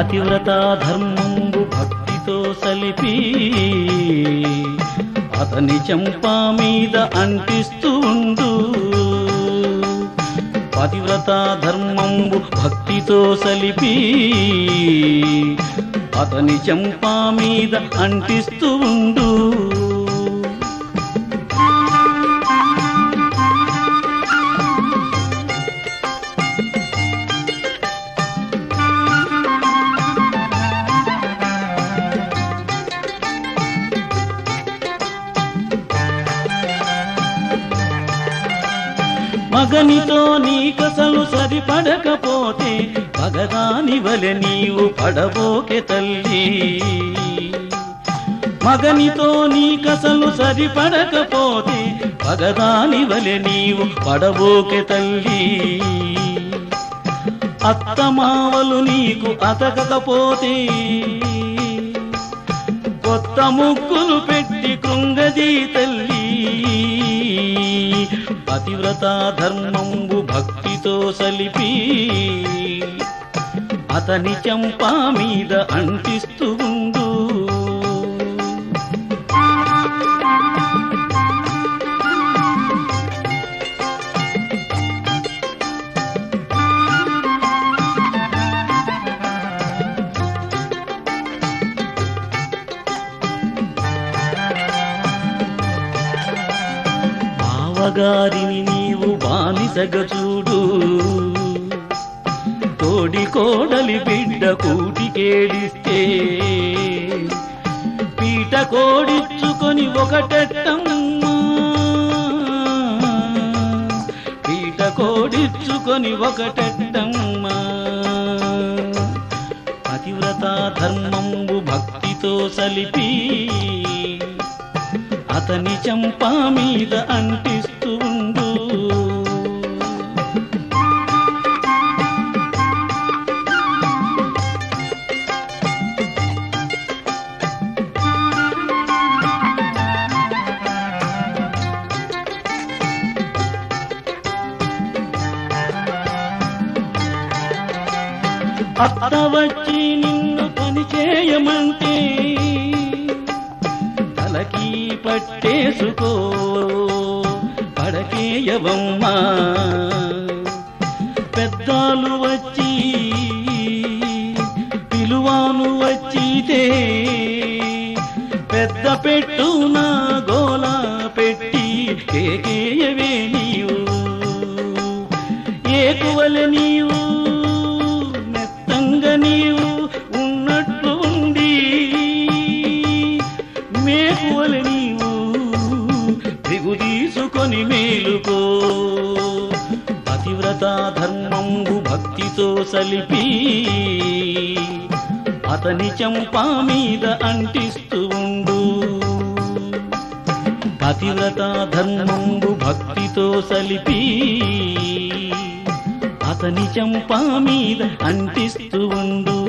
పతివ్రత ధర్మంబు భక్తితో సలిపి అతని చెంపా మీద అంటిస్తూ ఉండు. పతివ్రత ధర్మంబు భక్తితో సలిపి అతని చెంపా మీద అంటిస్తూ ఉండు. మగనితో నీకసలు సరిపడకపోతే పగదాని వలె నీవు పడబోకే తల్లి. మగనితో నీకసలు సరిపడకపోతే పగదాని వలె నీవు పడబోకే తల్లి. అత్తమావలు నీకు అతకకపోతే కొత్త ముగ్గులు పెట్టి కృంగజీ తల్లి. పతివ్రత ధర్మంబు భక్తితో సలిపి అతని చెంపా మీద అంటిస్తూ ఉండు. బావగారిని నీవు బానిసగా చూడు. తోడి కోడలి బిడ్డ కూటికేడిస్తే పీట కోడిచ్చుకొని ఒకటెట్టమ్మా. పీట కోడిచ్చుకొని ఒకటెట్టమ్మా. పతివ్రత ధర్మంబు భక్తితో సలిపి అతని చెంపా మీద అంటిస్తూ ఉండు. అత్త వచ్చి నిన్ను పని చేయమంటే తలకి పట్టేసుకో పడకేయవమ్మా. పెద్దాలు వచ్చి పిలువాను వచ్చితే పెద్ద పెట్టు నా గోలా పెట్టి కేకేయవే నీవు. ఏకువలె నీవు మెత్తంగా నీవు ఉన్నట్లు ఉండి మేకువలె నీవు దిగుదీసుకొని మేలుకో. పతివ్రత ధర్మంబు భక్తితో సలిపి అతని చెంపా మీద అంటిస్తూ ఉండు. పతివ్రత ధర్మంబు భక్తితో సలిపి అతని చెంపా మీద అంటిస్తూ ఉండు.